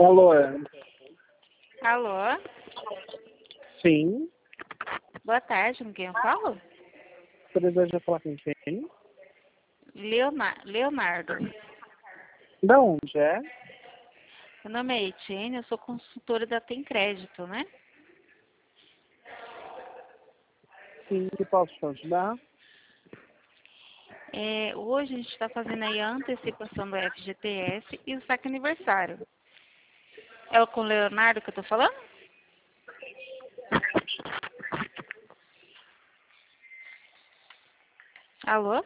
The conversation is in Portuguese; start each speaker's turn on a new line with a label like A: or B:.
A: Alô?
B: Alô?
A: Sim.
B: Boa tarde, com quem eu falo?
A: Você deseja falar com quem?
B: Leonardo.
A: Da onde é?
B: Meu nome é Etienne, eu sou consultora da Tem Crédito, né?
A: Sim, que posso te ajudar?
B: Hoje a gente está fazendo aí a antecipação do FGTS e o saque aniversário. É com o Leonardo que eu tô falando? Alô?